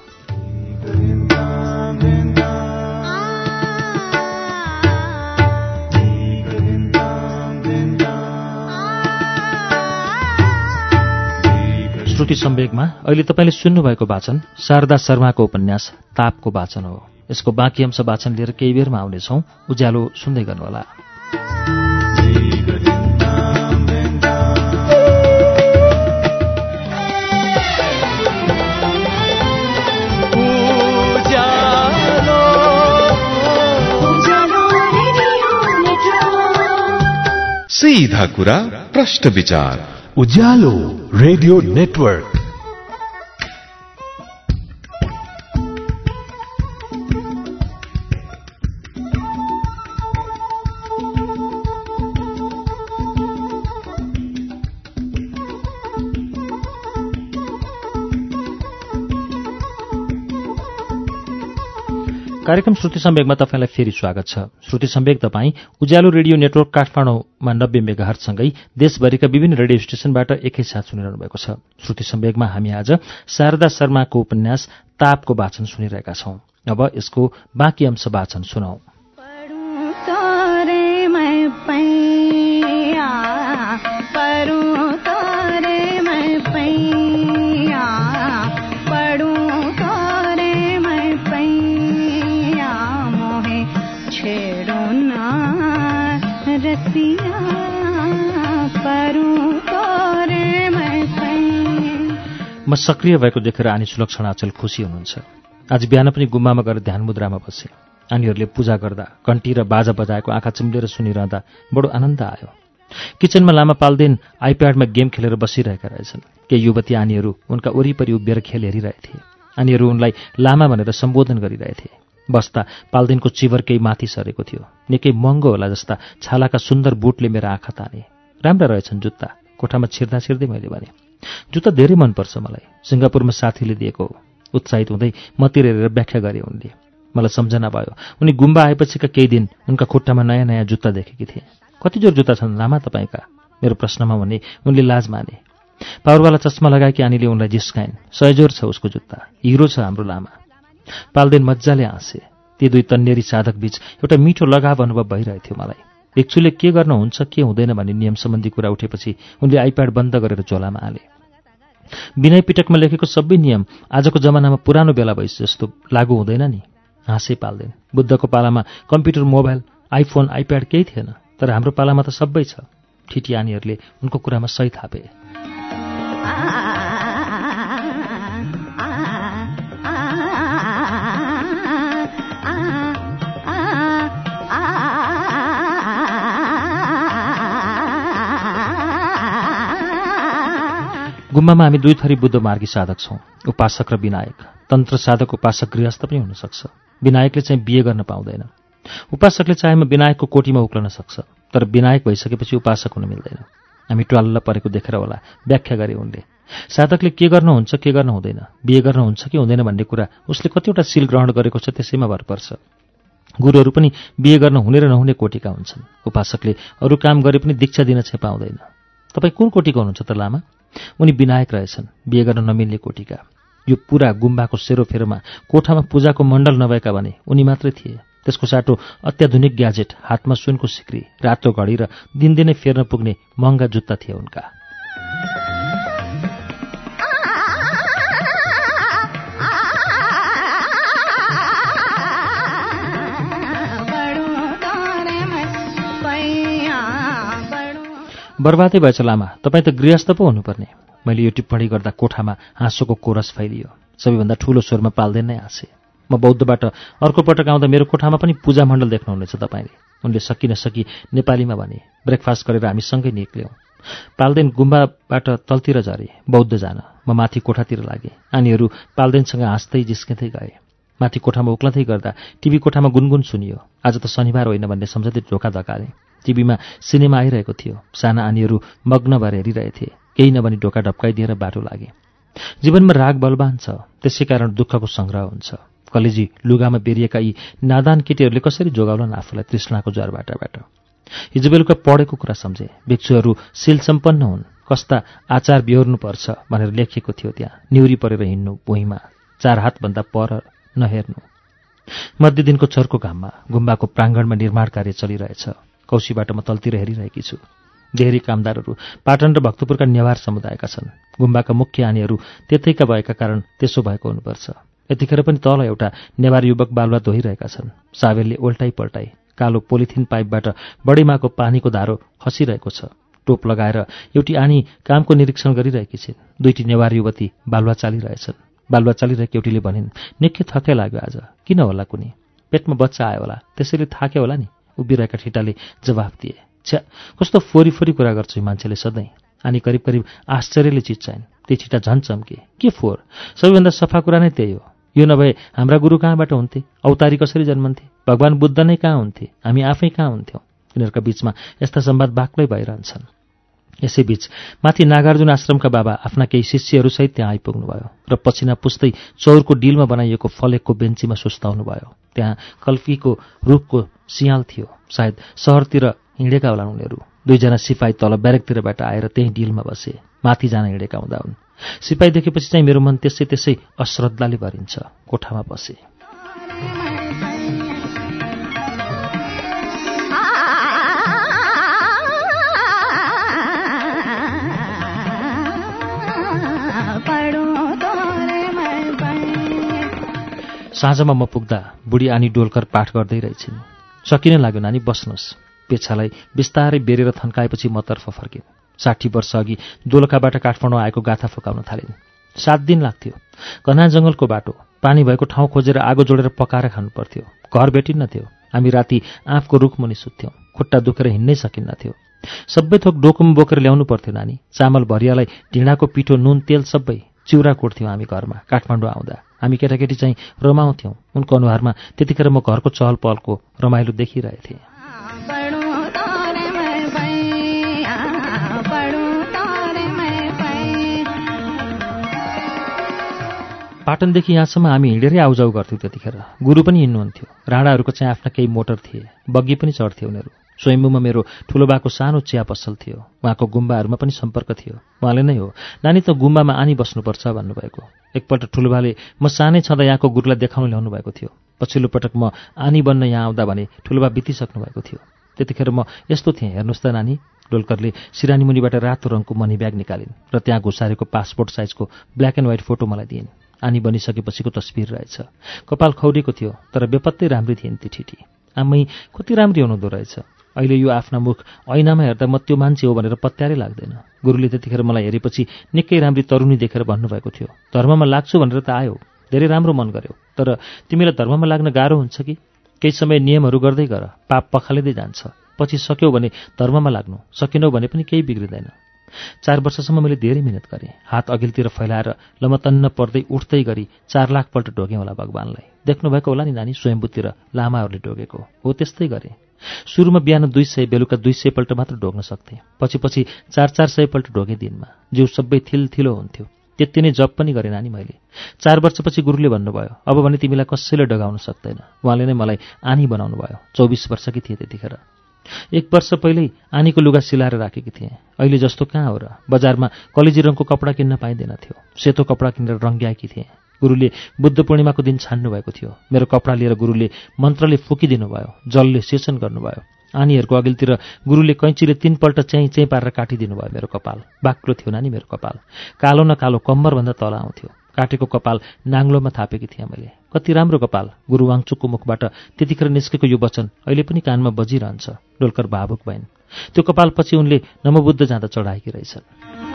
श्रुति सम्वेकमा अहिले तपाईँले सुन्नुभएको वाचन शारदा शर्माको उपन्यास तापको वाचन हो। यसको बाँकी अंश वाचन लिएर केही बेरमा आउनेछौँ। उज्यालो सुन्दै गर्नुहोला। सीधा कुरा प्रश्न विचार उज्यालो रेडियो नेटवर्क। कार्यक्रम श्रुति सम्वेकमा तपाईलाई फेरि स्वागत छ। श्रुति सम्वेक तपाईँ उज्यालो रेडियो नेटवर्क काठमाडौँमा नब्बे मेगाहर्जसँगै देशभरिका विभिन्न रेडियो स्टेशनबाट एकैसाथ सुनिरहनु भएको छ। श्रुति सम्वेकमा हामी आज शारदा शर्माको उपन्यास तापको वाचन सुनिरहेका छौं। अब यसको बाँकी अंश वाचन सुनौ। म सक्रिय भएको देखेर आनी सुलक्षणा अचल खुसी हुनुहुन्छ। आज बिहान पनि गुम्बामा गएर ध्यान मुद्रामा बसे। आनीहरूले पूजा गर्दा घण्टी र बाजा बजाएको आँखा चिम्लेर सुनिरहँदा बडो आनन्द आयो। किचनमा लामा पाल्देन आइप्याडमा गेम खेलेर बसिरहेका रहेछन्। केही युवती आनीहरू उनका वरिपरि उभिएर खेल हेरिरहेथे। आनीहरू उनलाई लामा भनेर सम्बोधन गरिरहेथे। बस्दा पाल्देनको चिवर केही माथि सरेको थियो। निकै महँगो होला जस्ता छालाका सुन्दर बुटले मेरा आँखा ताने। राम्रा रहेछन् जुत्ता, कोठामा छिर्दा छिर्दै मैले भने। जुत्ता धेरै मनपर्छ मलाई, सिङ्गापुरमा साथीले दिएको हो। उत्साहित हुँदै मतिर हेरेर व्याख्या गरे उनले। मलाई सम्झना भयो, उनी गुम्बा आएपछिका केही दिन उनका खुट्टामा नयाँ नयाँ जुत्ता देखेकी थिए। कति जोर जुत्ता छन् लामा तपाईँका? मेरो प्रश्नमा भने उनले लाज माने। पावरवाला चस्मा लगाएकी आनीले उनलाई जिस्काइन्। सय जोर छ उसको जुत्ता, हिरो छ हाम्रो लामा। पाल्देन मज्जाले हाँसे। ती दुई तन्नेरी साधक बीच एउटा मिठो लगाव अनुभव भइरहेथ्यो मलाई। भिक्षुले के गर्न हुन्छ के हुँदैन भन्ने नियम सम्बन्धी कुरा उठेपछि उनले आइप्याड बन्द गरेर झोलामा हाले। विनय पिटकमा लेखेको सबै नियम आजको जमानामा पुरानो बेला भइसक्यो जस्तो लागू हुँदैन नि। हाँसे पाल्देन। बुद्धको पालामा कम्प्युटर, मोबाइल, आइफोन, आइप्याड केही थिएन, तर हाम्रो पालामा त सबै छ। ठिटियानीहरूले उनको कुरामा सही थापे। गुम्बामा हामी दुई थरी बुद्ध मार्गी साधक छौं, उपासक र विनायक। तन्त्र साधक उपासक गृहस्थ पनि हुन सक्छ। विनायकले चाहिँ बिहे गर्न पाउँदैन। उपासकले चाहेमा विनायकको कोटीमा उक्लन सक्छ, तर विनायक भइसकेपछि उपासक हुन मिल्दैन। हामी ट्वाल्ल परेको देखेर होला व्याख्या गरे उनले। साधकले के गर्नुहुन्छ के गर्न हुँदैन, बिहे गर्न हुन्छ कि हुँदैन भन्ने कुरा उसले कतिवटा सील ग्रहण गरेको छ त्यसैमा भर पर्छ। गुरुहरू पनि बिहे गर्न हुने र नहुने कोटीका हुन्छन्। उपासकले अरू काम गरे पनि दीक्षा दिन चाहिँ पाउँदैन। तपाईँ कुन कोटीको हुनुहुन्छ त लामा? उनी विनायक रहेछन्, बिहे गर्न नमिल्ने कोटीका। यो पूरा गुम्बाको सेरोफेरोमा कोठामा पूजाको मण्डल नभएका भने उनी मात्रै थिए। त्यसको साटो अत्याधुनिक ग्याजेट, हातमा सुनको सिक्री, रातो घडी र दिनदिनै फेर्न पुग्ने महँगा जुत्ता थिए उनका। बर्बादै भएछ लामा, तपाईँ त गृहस्थ पो हुनुपर्ने। मैले यो टिप्पणी गर्दा कोठामा हाँसोको कोरस फैलियो। सबैभन्दा ठूलो स्वरमा पाल्देन नै हाँसे। म बौद्धबाट अर्को पटक आउँदा मेरो कोठामा पनि पूजा मण्डल देख्नुहुनेछ तपाईँले, उनले सकि नसकी नेपालीमा भने। ब्रेकफास्ट गरेर हामी सँगै निक्ल्यौँ। पाल्देन गुम्बाबाट तलतिर झरे, बौद्ध जान। म माथि कोठातिर लागेँ। आनीहरू पाल्देनसँग हाँस्दै जिस्किँदै गए। माथि कोठामा उक्लँदै गर्दा टिभी कोठामा गुनगुन सुनियो। आज त शनिबार होइन भन्ने सम्झँदै ढोका धकाले। टिभीमा सिनेमा आइरहेको थियो। साना आनीहरू मग्न भएर हेरिरहेथे। केही नभनी ढोका ढप्काइदिएर बाटो लागे। जीवनमा राग बलवान छ, त्यसै कारण दुःखको सङ्ग्रह हुन्छ। कलेजी लुगामा बेरिएका यी नादान केटीहरूले कसरी जोगाउलान् आफूलाई तृष्णाको ज्वरबाटबाट। हिजो बेलुका पढेको कुरा सम्झे। भिक्षुहरू शील सम्पन्न हुन्, कस्ता आचार बिहोर्नुपर्छ भनेर लेखिएको थियो त्यहाँ। न्युरी परेर हिँड्नु, भुइँमा चार हातभन्दा पर नहेर्नु। मध्य दिनको चर्को घाममा गुम्बाको प्राङ्गणमा निर्माण कार्य चलिरहेछ। कौशीबाट म तलतिर हेरिरहेकी छु। धेरै कामदारहरू पाटन र भक्तपुरका नेवार समुदायका छन्। गुम्बाका मुख्य आनीहरू त्यतैका भएका कारण त्यसो भएको हुनुपर्छ। यतिखेर पनि तल एउटा नेवार युवक बालुवा धोइरहेका छन्। सावेलले ओल्टाइ पल्टाइ कालो पोलिथिन पाइपबाट बडीमाको पानीको धारो खसिरहेको छ। टोप लगाएर एउटी आनी कामको निरीक्षण गरिरहेकी छिन्। दुईटी नेवार युवती बालुवा चालिरहेछन्। बालुवा चालिरहेकी एउटीले भनिन्, निकै थकै लाग्यो आज। किन होला कुनी? पेटमा बच्चा आयो होला, त्यसैले थाक्यो होला नि। उभिरहेका ठिटाले जवाफ दिए। छ्या, कस्तो फोरी फोरी कुरा गर्छु मान्छेले सधैँ। अनि करिब करिब आश्चर्यले चिच्चाइन्। ती छिटा झन् चम्के। के फोहोर? सबैभन्दा सफा कुरा नै त्यही हो। यो नभए हाम्रा गुरु कहाँबाट हुन्थे? अवतारी कसरी जन्मन्थे? भगवान बुद्ध नै कहाँ हुन्थे? हामी आफै कहाँ हुन्थ्यौँ? यिनीहरूका बीचमा यस्ता संवाद बाक्लै भइरहन्छन्। यसैबीच माथि नागार्जुन आश्रमका बाबा आफ्ना केही शिष्यहरूसहित त्यहाँ आइपुग्नुभयो र पसिना पुस्दै चौरको डिलमा बनाइएको फलेकको बेन्चीमा सुस्ताउनुभयो। त्यहाँ कल्फीको रुखको सियाल थियो। सायद सहरतिर हिँडेका होलान् उनीहरू। दुईजना सिपाही तल ब्यारेकतिरबाट आएर त्यही डिलमा बसे। माथि जान हिँडेका हुँदा हुन्। सिपाही देखेपछि चाहिँ मेरो मन त्यसै त्यसै अश्रद्धाले भरिन्छ। कोठामा बसे। साँझमा म पुग्दा बुढी आनी डोलकर पाठ गर्दै रहेछिन्। सकिन लाग्यो नानी, बस्नुहोस्। पेछालाई बिस्तारै बेरेर थन्काएपछि मतर्फ फर्किन्। साठी वर्ष अघि दोलखाबाट काठमाडौँ आएको गाथा फुकाउन थालिन्। सात दिन लाग्थ्यो। घना जङ्गलको बाटो, पानी भएको ठाउँ खोजेर आगो जोडेर पकाएर खानु पर्थ्यो। घर भेटिन्न थियो। हामी राति आँपको रुख मुनि सुत्थ्यौँ। खुट्टा दुखेर हिँड्नै सकिन्न थियो। सबै थोक डोकोमा बोकेर ल्याउनु पर्थ्यो नानी। चामल भरियालाई ढिँडाको पिठो, नुन, तेल सबै चिउरा कुट्थ्यौँ हामी घरमा। काठमाडौँ आउँदा हामी केटाकेटी चाहिँ रमाउँथ्यौँ। उनको अनुहारमा त्यतिखेर म घरको चहल पहलको रमाइलो देखिरहेथेँ। पाटनदेखि यहाँसम्म हामी हिँडेरै आउजाउ गर्थ्यौँ। त्यतिखेर गुरु पनि हिँड्नुहुन्थ्यो। राणाहरूको चाहिँ आफ्ना केही मोटर थिए। बग्गी पनि चढ्थे उनीहरू। स्वयम्भूमा मेरो ठुलो बाको सानो चिया पसल थियो। उहाँको गुम्बाहरूमा पनि सम्पर्क थियो। उहाँले नै हो, नानी त गुम्बामा आनी बस्नुपर्छ भन्नुभएको। एकपल्ट ठुलो बाले म सानै छँदा यहाँको गुरुलाई देखाउन ल्याउनु भएको थियो। पछिल्लो पटक म आनी बन्न यहाँ आउँदा भने ठुलो बा बितिसक्नु भएको थियो। त्यतिखेर म यस्तो थिएँ, हेर्नुहोस् त नानी। डोलकरले सिरानी मुनिबाट रातो रङको मनी ब्याग निकालिन् र त्यहाँ घुसारेको पासपोर्ट साइजको ब्ल्याक एन्ड व्हाइट फोटो मलाई दिइन्। आनी बनिसकेपछिको तस्बिर रहेछ। कपाल खौरेको थियो, तर बेपत्तै राम्री थिइन् ती ठिटी। आमै कति राम्री हुनुहुँदो रहेछ। अहिले यो आफ्ना मुख ऐनामा हेर्दा म त्यो मान्छे हो भनेर पत्यारै लाग्दैन। गुरुले त्यतिखेर मलाई हेरेपछि निकै राम्री तरुणी देखेर भन्नुभएको थियो, धर्ममा लाग्छु भनेर त आयो, धेरै राम्रो मन गर्यो, तर तिमीलाई धर्ममा लाग्न गाह्रो हुन्छ कि? केही समय नियमहरू गर्दै गर, पाप पखालिँदै जान्छ। पछि सक्यौ भने धर्ममा लाग्नु, सकेनौ भने पनि केही बिग्रिँदैन। चार वर्षसम्म मैले धेरै मिहिनेत गरेँ। हात अघिल्तिर फैलाएर लमतन्न पर्दै उठ्दै गरी चार लाखपल्ट ढोगेँ होला भगवानलाई। देख्नुभएको होला नि नानी, स्वयम्भूतिर लामाहरूले ढोगेको हो त्यस्तै गरेँ। सुरुमा बिहान दुई सय, बेलुका दुई सय पल्ट मात्र ढोग्न सक्थेँ। पछि पछि चार चार सय पल्ट ढोगेँ दिनमा। जिउ सबै थिलथिलो हुन्थ्यो। त्यति नै जप पनि गरेँ नानी मैले। चार वर्षपछि गुरुले भन्नुभयो, अब भने तिमीलाई कसैले डगाउन सक्दैन। उहाँले नै मलाई आनी बनाउनु भयो। चौबिस वर्षकी थिएँ त्यतिखेर। एक वर्ष पहिल्यै आनीको लुगा सिलाएर राखेकी थिएँ। अहिले जस्तो कहाँ हो र? बजारमा कलेजी रङको कपडा किन्न पाइँदैन थियो। सेतो कपडा किनेर रङ्ग्याएकी थिएँ। गुरुले बुद्ध पूर्णिमाको दिन छान्नु भएको थियो। मेरो कपडा लिएर गुरुले मन्त्रले फुकिदिनु भयो। जलले सेचन गर्नुभयो। आनीहरूको अघिल्तिर गुरुले कैँचीले तीनपल्ट चाहिँ चाहिँ पारेर काटिदिनु भयो मेरो कपाल। बाक्लो थियो नानी मेरो कपाल। कालो न कालो कम्मरभन्दा तल आउँथ्यो। काटेको कपाल नाङ्लोमा थापेकी थिएँ मैले। कति राम्रो कपाल। गुरु वाङचुकको मुखबाट त्यतिखेर निस्केको यो वचन अहिले पनि कानमा बजिरहन्छ। डोलकर भावुक भइन्। त्यो कपालपछि उनले नमोबुद्ध जाँदा चढाएकी रहेछन्।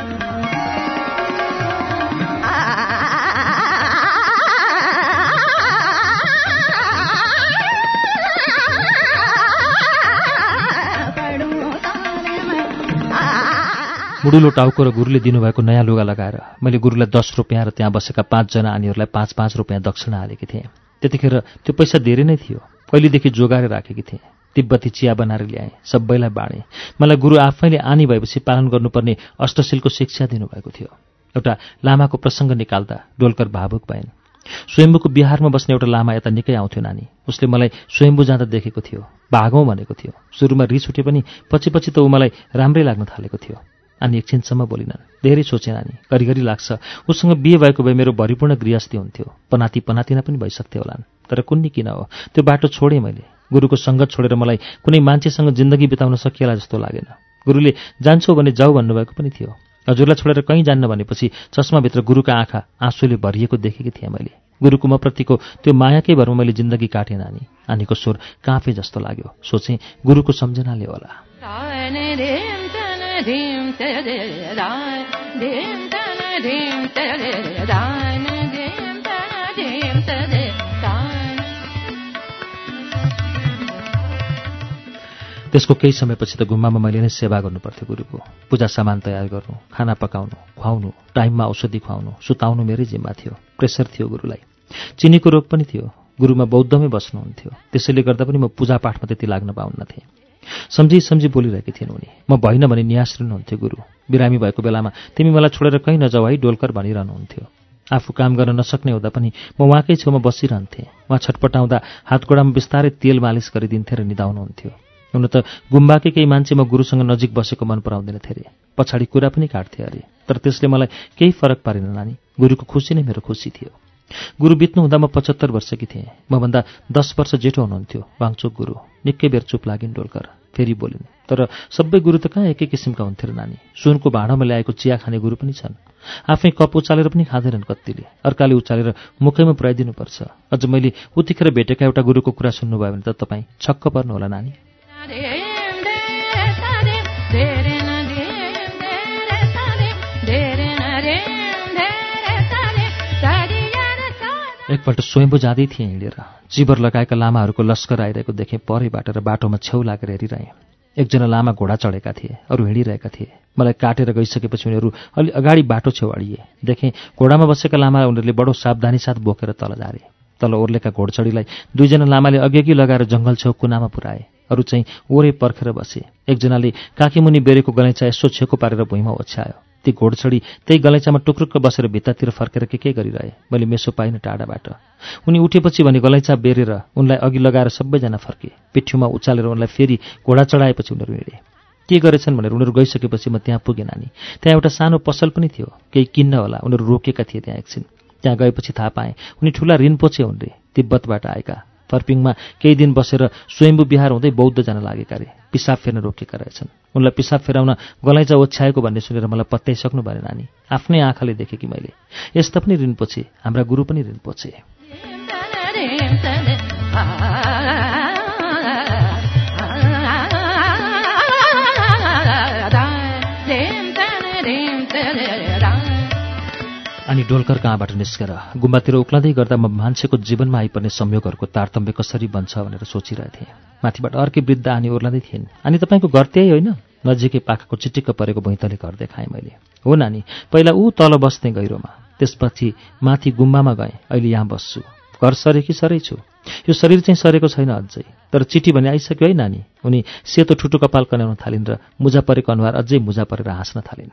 मुडुलो टाउको र गुरुले दिनुभएको नयाँ लुगा लगाएर मैले गुरुलाई दस रुपियाँ र त्यहाँ बसेका पाँचजना आनीहरूलाई पाँच पाँच रुपियाँ दक्षिणा हालेकी थिएँ। त्यतिखेर त्यो पैसा धेरै नै थियो। कहिलेदेखि जोगाएर राखेकी थिएँ। तिब्बती चिया बनाएर ल्याएँ, सबैलाई बाँडेँ। मलाई गुरु आफैले आनी भएपछि पालन गर्नुपर्ने अष्टशीलको शिक्षा दिनुभएको थियो। एउटा लामाको प्रसङ्ग निकाल्दा डोलकर भावुक भइन्। स्वयम्भूको बिहारमा बस्ने एउटा लामा यता निकै आउँथ्यो नानी। उसले मलाई स्वयम्भू जाँदा देखेको थियो। भागौँ भनेको थियो। सुरुमा रिस उठे पनि पछि पछि त ऊ मलाई राम्रै लाग्न थालेको थियो। अनि एकछिनसम्म बोलिनन्। धेरै सोचे नानी। घरिघरि लाग्छ उसँग बिहे भएको भए मेरो भरिपूर्ण गृहस्थी हुन्थ्यो। पनाती पनातिना पनि भइसक्थे होलान्। तर कुन्नी किन हो, त्यो बाटो छोडेँ मैले। गुरुको सङ्गत छोडेर मलाई कुनै मान्छेसँग जिन्दगी बिताउन सकिएला जस्तो लागेन। गुरुले जान्छौ भने जाऊ भन्नुभएको पनि थियो। हजुरलाई छोडेर कहीँ जान्न भनेपछि चस्माभित्र गुरुका आँखा आँसुले भरिएको देखेकी थिएँ मैले। गुरुको म प्रतिको त्यो मायाकै भरमा मैले जिन्दगी काटेँ नानी। आनीको स्वर काँफे जस्तो लाग्यो। सोचेँ गुरुको सम्झनाले होला। त्यसको केही समयपछि त गुम्बामा मैले नै सेवा गर्नुपर्थ्यो गुरुको। पूजा सामान तयार गर्नु, खाना पकाउनु, खुवाउनु, टाइममा औषधि खुवाउनु, सुताउनु मेरै जिम्मा थियो। प्रेसर थियो गुरुलाई। चिनीको रोग पनि थियो। गुरुमा बौद्धमै बस्नुहुन्थ्यो, त्यसैले गर्दा पनि म पूजापाठमा त्यति लाग्न पाउन्न थिएँ। सम्झी सम्झी बोलिरहेकी थिइन् उनी। म भइन भने नियास्रिनुहुन्थ्यो गुरु। बिरामी भएको बेलामा तिमी मलाई छोडेर कहीँ नजाऊ है डोलकर भनिरहनुहुन्थ्यो। आफू काम गर्न नसक्ने हुँदा पनि म उहाँकै छेउमा बसिरहन्थेँ। उहाँ छटपटाउँदा हातगोडामा बिस्तारै तेल मालिस गरिदिन्थे र निदाउनुहुन्थ्यो। हुन त गुम्बाकै केही मान्छे म गुरुसँग नजिक बसेको मन पराउँदैनथे अरे। पछाडि कुरा पनि काट्थे अरे। तर त्यसले मलाई केही फरक पारेन नानी। गुरुको खुसी नै मेरो खुसी थियो। गुरु बित्नु हुँदा म पचहत्तर वर्षकी थिएँ। मभन्दा दस वर्ष जेठो हुनुहुन्थ्यो वाङचुक गुरु। निकै बेर चुप लागिन् डोलकर। फेरि बोलिन्, तर सबै गुरु त कहाँ एकै किसिमका हुन्थे र नानी। सुनको भाँडोमा ल्याएको चिया खाने गुरु पनि छन्। आफै कप उचालेर पनि खाँदैनन् कत्तिले। अर्काले उचालेर मुखैमा पुर्याइदिनुपर्छ। अझ मैले उतिखेर भेटेका एउटा गुरुको कुरा सुन्नुभयो भने त तपाईँ छक्क पर्नुहोला नानी। एकपल्ट स्वयम्भू जाँदै थिएँ हिँडेर। चिबर लगाएका लामाहरूको लस्कर आइरहेको देखेँ परैबाट र बाटोमा छेउ लागेर हेरिरहेँ। एकजना लामा घोडा चढेका थिए, अरू हिँडिरहेका थिए। मलाई काटेर गइसकेपछि उनीहरू अलि अगाडि बाटो छेउ अडिए। देखेँ घोडामा बसेका लामा उनीहरूले बडो सावधानी साथ बोकेर तल झारे। तल ओर्लेका घोडचडीलाई दुईजना लामाले अघिअघि लगाएर जङ्गल छेउ कुनामा पुर्याए। अरू चाहिँ ओरे पर्खेर बसे। एकजनाले काखीमुनि बेरेको गलैँचा यसो छेको पारेर भुइँमा ओछ्यायो। ती घोडचडी त्यही गलैँचामा टुक्रुक्क बसेर भित्तातिर फर्केर के के गरिरहे। मैले मेसो पाइनँ टाढाबाट। उनी उठेपछि भने गलैँचा बेरेर उनलाई अघि लगाएर सबैजना फर्के। पिठ्यूमा उचालेर उनलाई फेरि घोडा चढाएपछि उनीहरू हिँडे। के गरेछन् भनेर उनीहरू गइसकेपछि म त्यहाँ पुगेँ नानी। त्यहाँ एउटा सानो पसल पनि थियो। केही किन्न होला उनीहरू रोकेका थिए त्यहाँ एकछिन। त्यहाँ गएपछि थाहा पाएँ उनी ठुला रिन्पोचे हुन् रे, तिब्बतबाट आएका। फर्पिङमा केही दिन बसेर स्वयम्भू विहार हुँदै बौद्ध जान लागेका रे। पिसाब फेर्न रोकेका रहेछन्। उनलाई पिसाब फेराउन गलैँचा ओछ्याएको भन्ने सुनेर मलाई पत्याइसक्नु भएन नानी। आफ्नै आँखाले देखेँ कि मैले। यस्ता पनि रिन्पोचे, हाम्रा गुरु पनि रिन्पोचे। अनि डोलकर कहाँबाट निस्केर गुम्बातिर उक्लँदै गर्दा म मान्छेको जीवनमा आइपर्ने संयोगहरूको तारतम्य कसरी बन्छ भनेर सोचिरहेथेँ। माथिबाट अर्कै वृद्ध आनी ओर्लाँदै थिइन्। अनि तपाईँको घर त्यही होइन? नजिकै पाखाको चिटिक्क परेको भुइँतले घर देखाएँ मैले। हो नानी, पहिला ऊ तल बस्ने गहिरोमा, त्यसपछि माथि गुम्बामा गएँ। अहिले यहाँ बस्छु। घर सरे कि सरै छु। यो शरीर चाहिँ सरेको छैन अझै, तर चिठी भने आइसक्यो है नानी। उनी सेतो ठुटो कपाल कन्याउन थालिन् र मुजा परेको अनुहार अझै मुजा परेर हाँस्न थालिन्।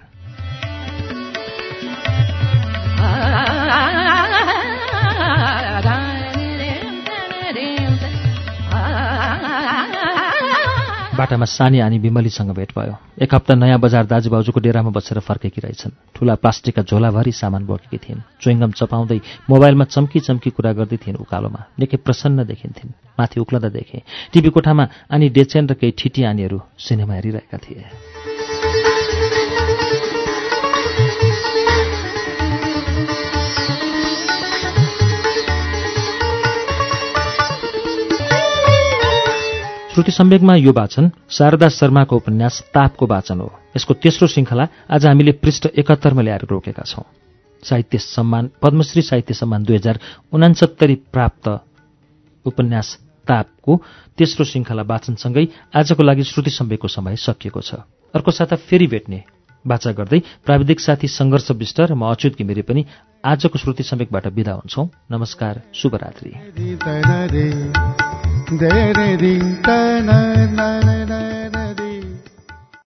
बाटामा सानी आनी बिमलीसँग भेट भयो। एक हप्ता नयाँ बजार दाजुभाउजूको डेरामा बसेर फर्केकी रहेछन्। ठुला प्लास्टिकका झोलाभरि सामान बोकेकी थिइन्। च्विङ्गम चपाउँदै मोबाइलमा चम्की चम्की कुरा गर्दै थिइन् उकालोमा। निकै प्रसन्न देखिन्थिन्। माथि उक्लँदा देखे टिभी कोठामा आनी डेचेन र केही ठिटी आनीहरू सिनेमा हेरिरहेका थिए। श्रुति सम्वेकमा यो वाचन शारदा शर्माको उपन्यास तापको वाचन हो। यसको तेस्रो श्रृङ्खला आज हामीले पृष्ठ एकहत्तरमा ल्याएर रोकेका छौं। साहित्य सम्मान पद्मश्री साहित्य सम्मान दुई हजार उनासत्तरी प्राप्त उपन्यास तापको तेस्रो श्रृङ्खला वाचनसँगै आजको लागि श्रुति सम्वेकको समय सकिएको छ। अर्को साता फेरि भेट्ने बाचा गर्दै प्राविधिक साथी सङ्घर्ष विष्ट र म अच्युत घिमिरे पनि आजको श्रुति सम्वेकबाट बिदा हुन्छौं। नमस्कार, शुभरात्रि।